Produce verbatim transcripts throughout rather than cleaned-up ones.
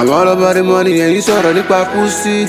I'm all about the money and you sọ̀rọ̀ nípa pussy.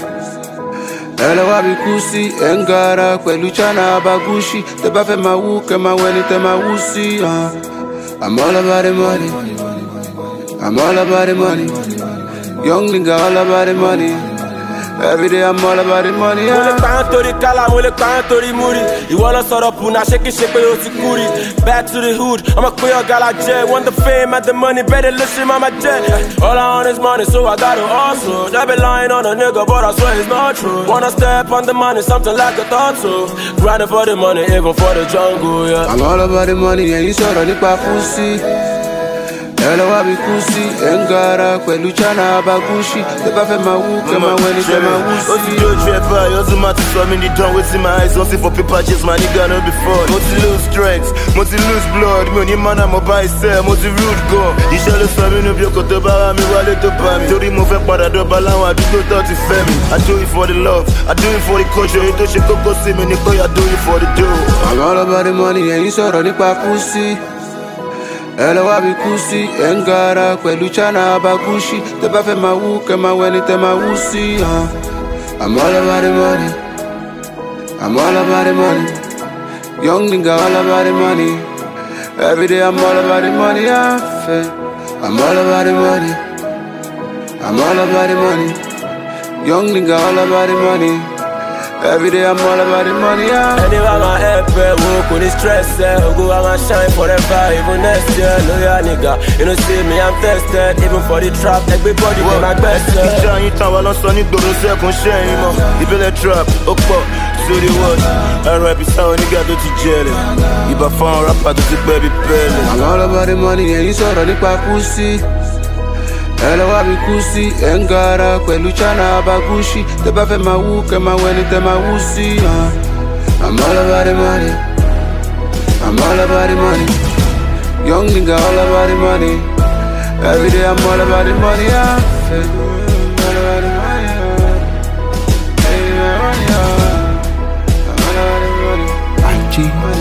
Ẹ lọ wá bí kúsí, ẹ̀ ń gara pẹ̀lú China Abagushi. Tẹ bá fẹ́ máa wú, kẹ máa wẹni tẹ máa wú sí. I'm all about the money. I'm all about the money. Young nigga all about the money. Every day I'm all about the money. Mo lè pààyàn torí kálá, mo lè pààyàn torí múri. Ìwọ lọ sọ̀rọ̀ bùnà, ṣé kìí ṣe pé o ti kúri. Back to the hood, ọmọ pé ọ̀gá la jẹ́. Want the fame and the money, better listen, mama jẹ́. All I want is money, so I gotta hustle. They be lying on a nigga, but I swear it's not true. Wanna step on the money, something like a thought so. Grinding for the money, even for the jungle, yeah. I'm all about the money and you sọ̀rọ̀ nípa pussy. Ẹ lọ wá bí kúsí, ẹ̀ ń gara pẹ̀lú China Abagushi. Tẹ bá fẹ́ máa wú, kẹ máa wẹni tẹ máa wú sí. Ó ti jó ojú ẹ báyìí, ó tún máa ti sọ mí ní dán. Wetin my eyes don see for paper chase, my nigga no be fraud. Mo ti lose strength, mo ti lose blood. Mi ò ní mana mo bá iṣẹ́, mo ti rude gan. Iṣẹ́ ló sọ mí nù bí okò tó bá wá mi wálé tó bá mi. Torí mo fẹ́ padà dọ́ba láwọn àdúgbò tó ti fẹ́ mi. I do it for the love, I do it for the culture. Èyí tó ṣe kókó sí mi ni pé I do it for the dough. I'm all about the money and you sọ̀rọ̀ nípa pussy. Ẹ lọ wá bí kúsí, ẹ̀ ń gara pẹ̀lú China Abagushi. Tẹ bá fẹ́ máa wú, kẹ máa wẹni tẹ máa wú sí. I'm all about the money. I'm all about the money. Young nigga all about the money. Every day I'm all about the money. I feel. I'm all about the money. I'm all about the money. Young nigga all about the money. Every day I'm all about the money. Anyway, my head bad, walk with the stress. Go out and shine forever, even next year. Loyal nigga, you know see me, I'm tested. Even for the trap, everybody do my best. Ìjà yín tán wà lọ́sọ̀ ní gbòòrò sẹ́kùn ṣẹ́yìn mọ́. Ìbílẹ̀ trap, ó pọ̀ sórí wọ́ọ̀d. R I P sáwọn nígbà tó ti jẹ́lẹ̀. Ìbá fáwọn rápà tó ti pẹ́ bí pẹ́ẹ́lẹ̀. I'm all about the money and you sọ̀rọ̀ nípa pussy. Ẹ lọ wá bí kúsí, ẹ̀ ń gara pẹ̀lú China Abagushi. Tẹ bá fẹ́ máa wú, kẹ máa wẹni tẹ máa wú sí. I'm all about the money. I'm all about the money. Young nigga all about the money. Every day I'm all about the money. I feel. All about the money. Hey, money. I'm all about the money. I G.